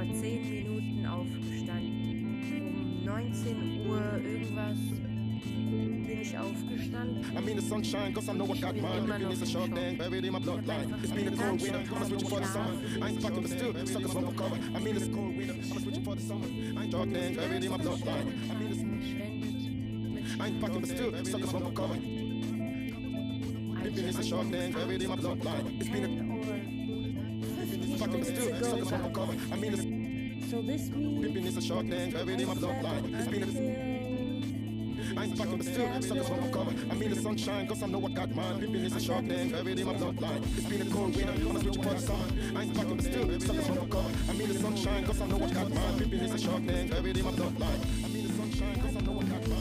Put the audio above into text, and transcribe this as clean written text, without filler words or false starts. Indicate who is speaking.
Speaker 1: 10 Minuten aufgestanden. Um 19 Uhr irgendwas bin ich aufgestanden.
Speaker 2: I mean the sunshine, cause I know I got mine. Living is a short thing, buried in my bloodline. It's been a cold winter, I'm switching for the summer. I ain't fucking, but still, suckers won't recover. I mean it's cold winter, I'm switching for the summer. I ain't short thing, buried in my bloodline. I mean it's I ain't fucking, but still, suckers won't recover. Living is a short thing, buried in my bloodline. It's been a fucking, but still, suckers won't recover. I mean it's
Speaker 1: So this means
Speaker 2: living is a short thing, buried in my bloodline. It's been a I ain't fucking, but still, suckers won't recover. I mean the sunshine, cause I know I got mine. Pimpin' is a short thing, buried in my bloodline. It's been a cold winter, I'm switching for the summer. I ain't fucking, but still, suckers won't recover. I mean the sunshine, cause I know I got mine. Pimpin' is a short thing, buried in my bloodline. I mean the sunshine, cause I know I got mine.